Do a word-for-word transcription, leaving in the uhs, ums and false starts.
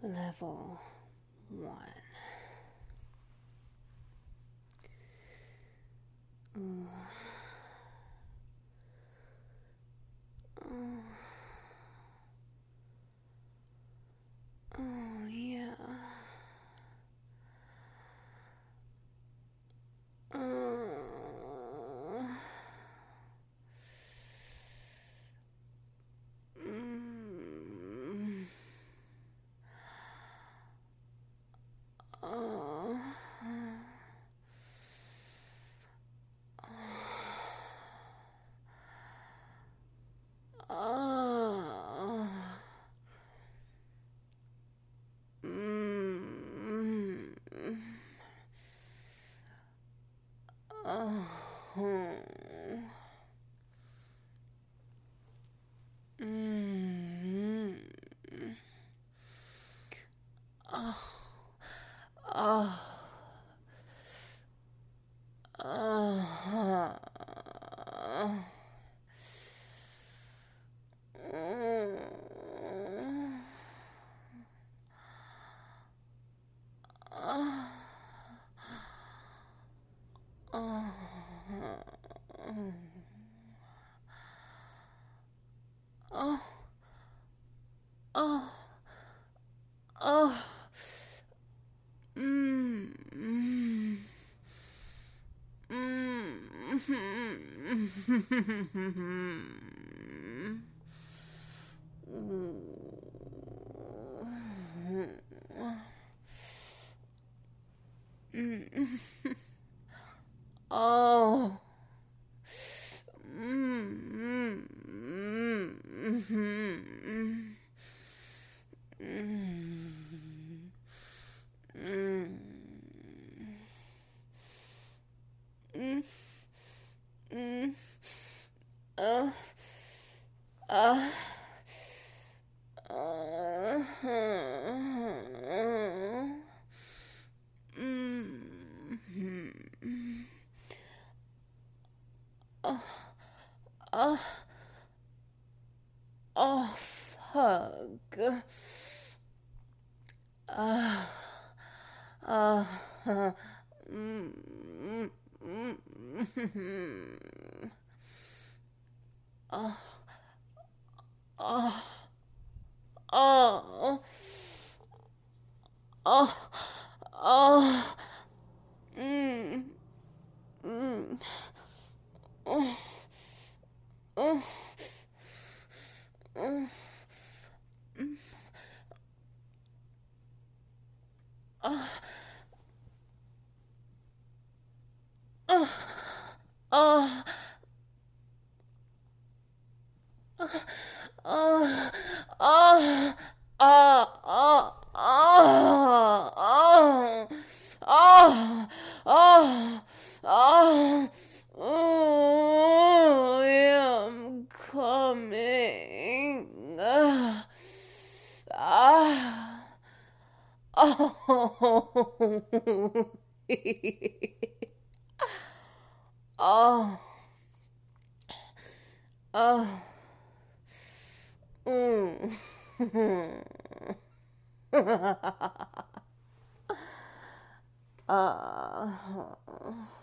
Level one. Ooh. Oh. Oh, yeah. Uh. Mm. Uh. Uh. Mm. Uh. Mm. Oh. Oh. Uh. Oh, oh, oh, mm, mm, mm. Oh. Mm, mm, mm, mm, mm, mm, uh, uh, uh, mm, oh, oh, oh, fuck. Uh, uh, uh, mm, mm, mm, mm. Oh, oh, oh, oh, oh, mm, mm, oh, oh, oh, mm, oh, oh, oh, oh, oh, oh, oh, oh, oh, oh, oh, oh, yeah, I'm coming. Ah, ah, oh, oh, oh, mm. uh,